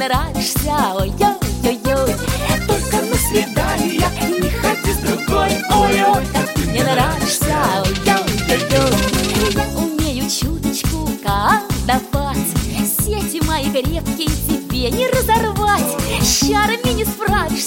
нравишься, ой-ой-ой-ой. Только на свидание не ходи с другой. Ой-ой, Как ты мне нравишься, ой-ой-ой-ой. Я умею чуточку колдовать, сети мои крепкие тебе не разорвать. С чарами не справишься,